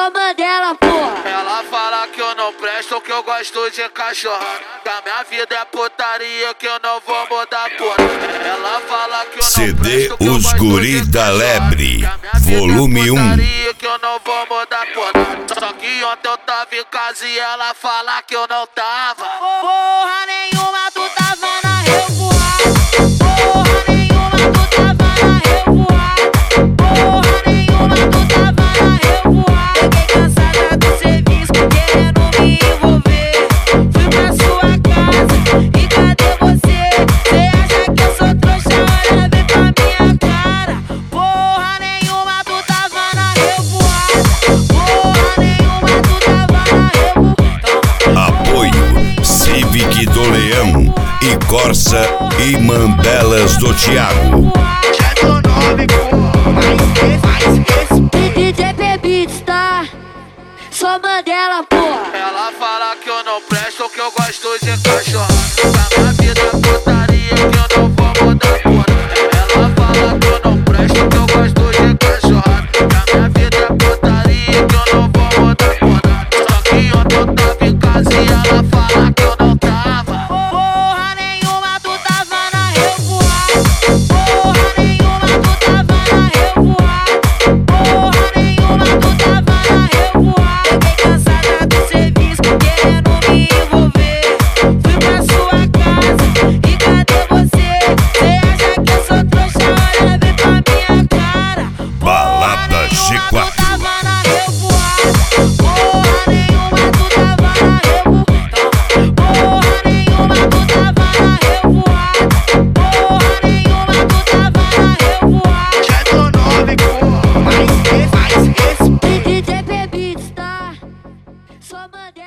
Sou Mandela, porra. Ela fala que eu não presto, que eu gosto de cachorrada. Que a minha vida é putaria, que eu não vou mudar, porra. Ela fala que eu não CD presto, que eu Os gosto Guris de da cachorrada. Lebre, Que a minha vida volume é 1. putaria, que eu não vou mudar, porra. Só que ontem eu tava em casa e ela fala que eu não tava. Porra nenhuma, tu tava na revoada. Porra nenhuma, tu tava na revoada. Porra nenhuma, tu tava na revoada. Fiquei cansada do serviço, querendo me envolver. Fui pra sua casa e cadê você? Cê acha que eu sou trouxa? Olha bem pra minha cara. Porra nenhuma, tu tava na revoada. Porra nenhuma, tu tava na revoada. Apoio Civic do Leão e Corsa e Mandelas do Thiago. DJ Beats, tá? Sou Mandela, porra. Ela fala que eu não presto, que eu gosto de cachorrada. Que a minha vida é putaria, que eu não vou mudar, porra. Ela fala que eu não presto, que eu gosto de cachorrada. Que a minha vida é putaria, que eu não vou mudar, porra. Só que ontem eu tava em casa e ela fala que eu não tava. Porra nenhuma, tu tava na revoada. Porra nenhuma, tu tava na revoada. Porra nenhuma, tu tava na revoada. Fiquei cansada do serviço, querendo me envolver. Fui pra sua casa e cadê você? Cê acha que eu sou trouxa? Olha bem pra minha cara. Balada G4. Tu tava na revoada. Porra nenhuma, tu tava na revoada. Porra nenhuma, tu tava na revoada. Porra nenhuma, tu tava na revoada. DJ Beats, tá? Sou Mandela.